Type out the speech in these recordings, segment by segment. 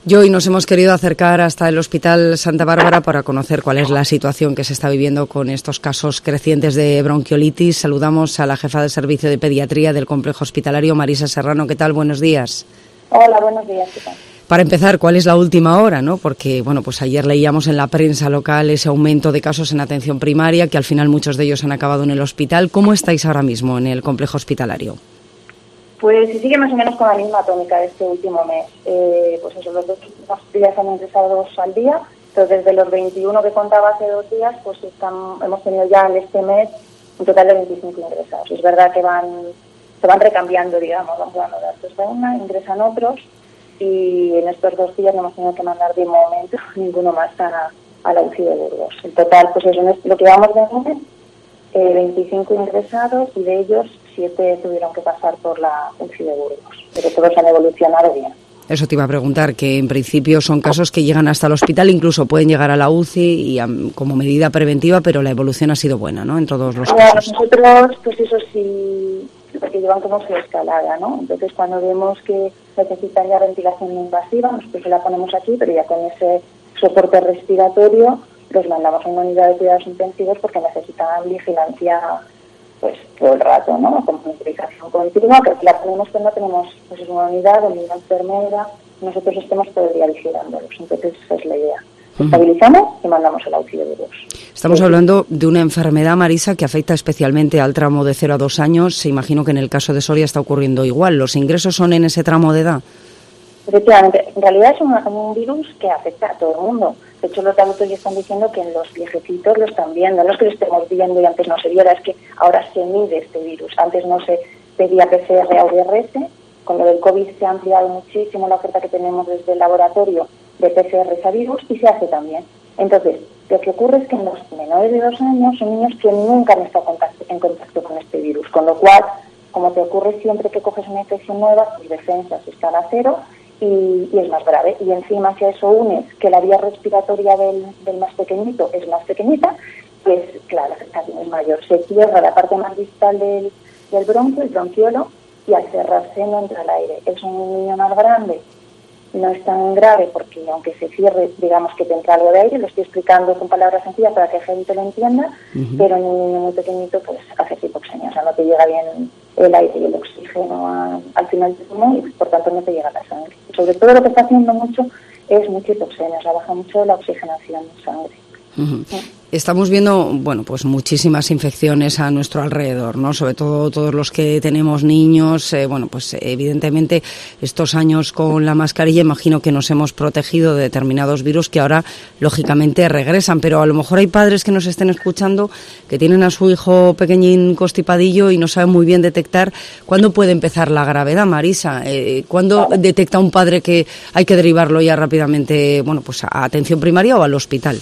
Y hoy nos hemos querido acercar hasta el Hospital Santa Bárbara para conocer cuál es la situación que se está viviendo con estos casos crecientes de bronquiolitis. Saludamos a la jefa del Servicio de Pediatría del Complejo Hospitalario, Marisa Serrano. ¿Qué tal? Buenos días. Hola, buenos días. ¿Qué tal? Para empezar, ¿cuál es la última hora, no? Porque, bueno, pues ayer leíamos en la prensa local ese aumento de casos en atención primaria, que al final muchos de ellos han acabado en el hospital. ¿Cómo estáis ahora mismo en el complejo hospitalario? Pues sigue más o menos con la misma tónica de este último mes. Pues eso, los 2 últimos días han ingresado 2 al día. Entonces, desde los 21 que contaba hace 2 días, pues hemos tenido ya en este mes un total de 25 ingresados. Es verdad que se van recambiando, digamos, vamos dando datos de una, ingresan otros, y en estos 2 días no hemos tenido que mandar de momento ninguno más a la UCI de Burgos. En total, pues eso, lo que llevamos de mes, 25 ingresados, y de ellos 7 tuvieron que pasar por la UCI de Burgos, pero todos han evolucionado bien. Eso te iba a preguntar, que en principio son casos que llegan hasta el hospital, incluso pueden llegar a la UCI y como medida preventiva, pero la evolución ha sido buena, ¿no?, en todos los casos. Nosotros, pues eso sí, porque llevan como su escalada, ¿no? Entonces, cuando vemos que necesitan ya ventilación no invasiva, nosotros la ponemos aquí, pero ya con ese soporte respiratorio los mandamos a una unidad de cuidados intensivos porque necesitan vigilancia pues todo el rato, ¿no? Con monitorización continua, que aquí la ponemos cuando tenemos pues una unidad donde una enfermera, nosotros estemos todo el día vigilándolos. Entonces esa es la idea. Estabilizamos y mandamos el auxilio de voz. Estamos hablando de una enfermedad, Marisa, que afecta especialmente al tramo de 0 a 2 años. Se imagino que en el caso de Soria está ocurriendo igual. ¿Los ingresos son en ese tramo de edad? Efectivamente, en realidad es un virus que afecta a todo el mundo. De hecho, los adultos ya están diciendo que en los viejecitos lo están viendo. No es que lo estemos viendo y antes no se viera, es que ahora se mide este virus. Antes no se pedía PCR a URS. Con lo del COVID se ha ampliado muchísimo la oferta que tenemos desde el laboratorio de PCR a virus y se hace también. Entonces, lo que ocurre es que en los menores de 2 años son niños que nunca han estado en contacto con este virus. Con lo cual, como te ocurre siempre que coges una infección nueva, tus defensas están a cero y es más grave. Y encima, si a eso unes que la vía respiratoria del más pequeñito es más pequeñita, pues claro, la afectación es mayor. Se cierra la parte más distal del bronquio, el bronquiolo, y al cerrarse no entra el aire. Es un niño más grande, no es tan grave porque aunque se cierre, digamos que te entra algo de aire, lo estoy explicando con palabras sencillas para que la gente lo entienda, pero en un niño muy pequeñito pues hace hipoxemia, o sea, no te llega bien el aire y el oxígeno al final del pulmón y por tanto no te llega la sangre. Sobre todo lo que está haciendo mucho es mucha hipoxemia, o sea, baja mucho la oxigenación de sangre. Estamos viendo, bueno, pues muchísimas infecciones a nuestro alrededor, ¿no? Sobre todo todos los que tenemos niños, bueno, pues evidentemente estos años con la mascarilla imagino que nos hemos protegido de determinados virus que ahora lógicamente regresan, pero a lo mejor hay padres que nos estén escuchando que tienen a su hijo pequeñín constipadillo y no saben muy bien detectar cuándo puede empezar la gravedad, Marisa. ¿Cuándo detecta un padre que hay que derivarlo ya rápidamente, bueno, pues a atención primaria o al hospital?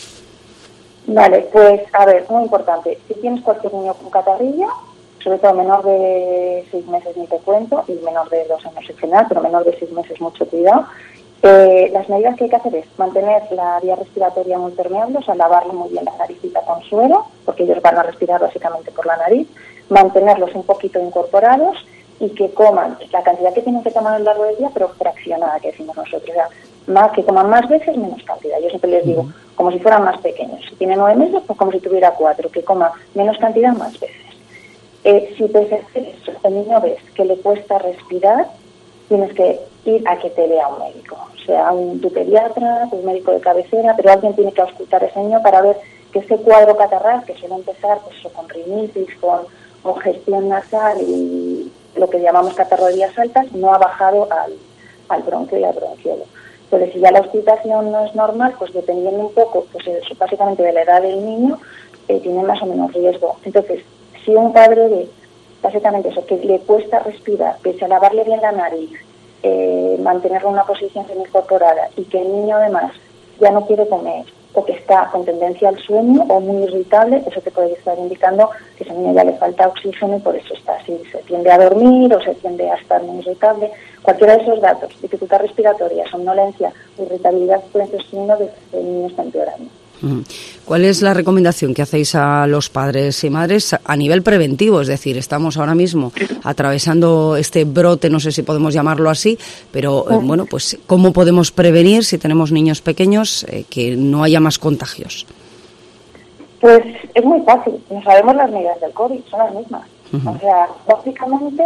Vale, pues a ver, muy importante, si tienes cualquier niño con catarrilla, sobre todo menor de 6 meses ni te cuento, y menor de 2 años en general, pero menor de 6 meses mucho cuidado, las medidas que hay que hacer es mantener la vía respiratoria muy permeable, o sea, lavarle muy bien la naricita con suero, porque ellos van a respirar básicamente por la nariz, mantenerlos un poquito incorporados y que coman la cantidad que tienen que tomar a lo largo del día, pero fraccionada, que decimos nosotros, o sea, más que coman más veces, menos cantidad. Yo siempre les digo, como si fueran más pequeños. Si tiene 9 meses, pues como si tuviera 4, que coma menos cantidad, más veces. Si pese a hacer eso, el niño ves que le cuesta respirar, tienes que ir a que te vea un médico. O sea, tu pediatra, un médico de cabecera, pero alguien tiene que auscultar a ese niño para ver que ese cuadro catarral, que suele empezar pues, con rinitis, con congestión nasal y lo que llamamos catarro de vías altas, no ha bajado al bronquio y al bronquiolo. Entonces, si ya la auscultación no es normal, pues dependiendo un poco, pues básicamente de la edad del niño, tiene más o menos riesgo. Entonces, si un padre ve básicamente eso, que le cuesta respirar, pese a lavarle bien la nariz, mantenerlo en una posición semi-incorporada y que el niño además ya no quiere comer o que está con tendencia al sueño o muy irritable, eso te puede estar indicando que a ese niño ya le falta oxígeno y por eso está así, se tiende a dormir o se tiende a estar muy irritable. Cualquiera de esos datos, dificultad respiratoria, somnolencia, irritabilidad, pueden ser signos de que el niño está empeorando. ¿Cuál es la recomendación que hacéis a los padres y madres a nivel preventivo? Es decir, estamos ahora mismo atravesando este brote, no sé si podemos llamarlo así, pero bueno, pues ¿cómo podemos prevenir si tenemos niños pequeños que no haya más contagios? Pues es muy fácil, no sabemos las medidas del COVID, son las mismas. O sea, básicamente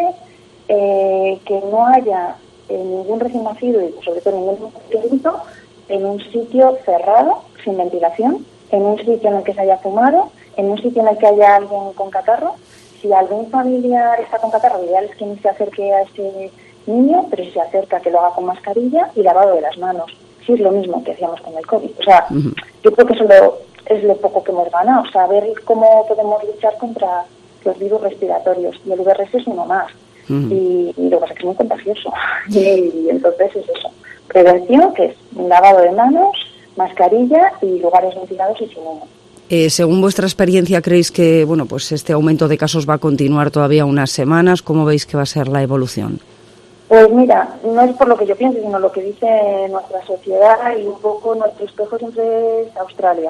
que no haya ningún recién nacido y sobre todo ningún pequeñito en un sitio cerrado, sin ventilación, en un sitio en el que se haya fumado, en un sitio en el que haya alguien con catarro. Si algún familiar está con catarro, lo ideal es que ni se acerque a ese niño, pero si se acerca, que lo haga con mascarilla y lavado de las manos. Sí, es lo mismo que hacíamos con el COVID. O sea, yo creo que eso es lo poco que hemos ganado, saber cómo podemos luchar contra los virus respiratorios. Y el VRS es uno más. Y lo que pasa es que es muy contagioso. Y entonces es eso. Prevención, que es lavado de manos, mascarilla y lugares ventilados y sin humo. Según vuestra experiencia, ¿creéis que bueno, pues este aumento de casos va a continuar todavía unas semanas? ¿Cómo veis que va a ser la evolución? Pues mira, no es por lo que yo piense, sino lo que dice nuestra sociedad y un poco nuestro espejo siempre es Australia.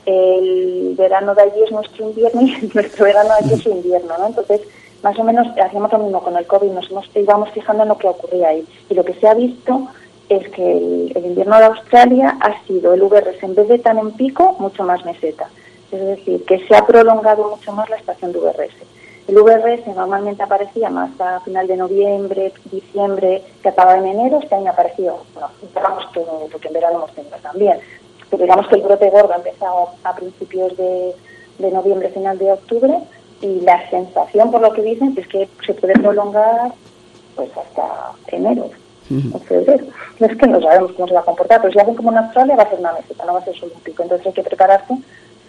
El verano de allí es nuestro invierno y nuestro verano de aquí es su invierno, ¿no? Entonces, más o menos hacíamos lo mismo con el COVID, íbamos fijando en lo que ocurría ahí. Y lo que se ha visto es que el invierno de Australia ha sido el VRS, en vez de tan en pico, mucho más meseta. Es decir, que se ha prolongado mucho más la estación de VRS. El VRS normalmente aparecía más a final de noviembre, diciembre, que acababa en enero. Este año apareció, bueno, digamos que porque en verano hemos tenido también, pero digamos que el brote gordo ha empezado a principios de noviembre, final de octubre, y la sensación, por lo que dicen, es que se puede prolongar pues hasta enero o febrero. Es que no sabemos cómo se va a comportar, pero si hacen como en Australia va a ser una meseta, no va a ser solo un pico. Entonces hay que prepararse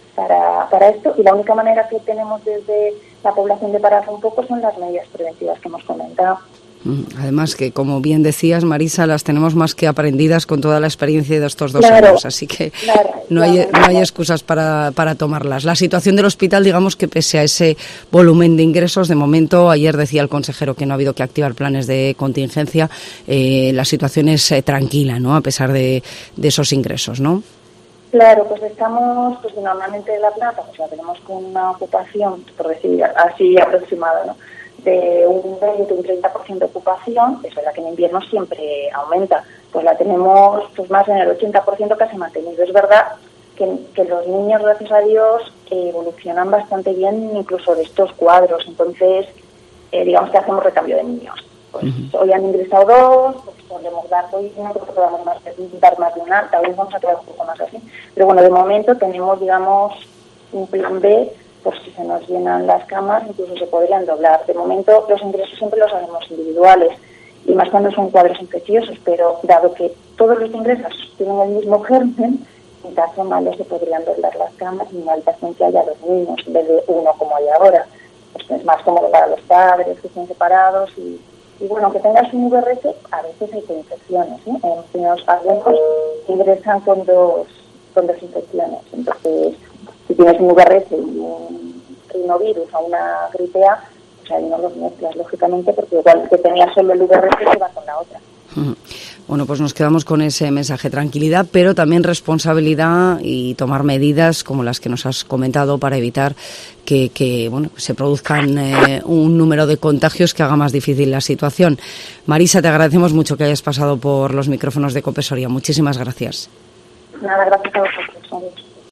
para esto, y la única manera que tenemos desde la población de pararse un poco son las medidas preventivas que hemos comentado. Además que, como bien decías, Marisa, las tenemos más que aprendidas con toda la experiencia de estos 2 años, así que no hay excusas para tomarlas. La situación del hospital, digamos que pese a ese volumen de ingresos, de momento, ayer decía el consejero que no ha habido que activar planes de contingencia, la situación es tranquila, ¿no?, a pesar de esos ingresos, ¿no? Claro, pues estamos, pues normalmente la planta, pues la tenemos con una ocupación, por decir así aproximada, ¿no?, de un 20, un 30% de ocupación. Es verdad que en invierno siempre aumenta, pues la tenemos pues más en el 80% casi mantenido. Es verdad que los niños, gracias a Dios, evolucionan bastante bien incluso de estos cuadros, entonces digamos que hacemos recambio de niños. Pues hoy han ingresado 2, pues podemos dar, hoy no creo que podamos dar más de un alta, hoy vamos a quedar un poco más así. Pero bueno, de momento tenemos, digamos, un plan B, por si se nos llenan las camas, incluso se podrían doblar. De momento los ingresos siempre los hacemos individuales, y más cuando son cuadros infecciosos, pero dado que todos los ingresos tienen el mismo germen, en caso malo se podrían doblar las camas y en habitación que haya 2 niños en vez de 1 como hay ahora. Pues es más cómodo para los padres que estén separados y bueno, aunque tengas un VRS, a veces hay infecciones, ¿eh? Algunos ingresan con dos infecciones. Entonces, si tienes un VRS y un rinovirus o una gripe A, pues ahí no los mezclas, lógicamente, porque igual que tenía solo el VRS se va con la otra. Bueno, pues nos quedamos con ese mensaje: tranquilidad, pero también responsabilidad y tomar medidas como las que nos has comentado para evitar que bueno, se produzcan un número de contagios que haga más difícil la situación. Marisa, te agradecemos mucho que hayas pasado por los micrófonos de COPE Soria. Muchísimas gracias. Nada, gracias a vosotros.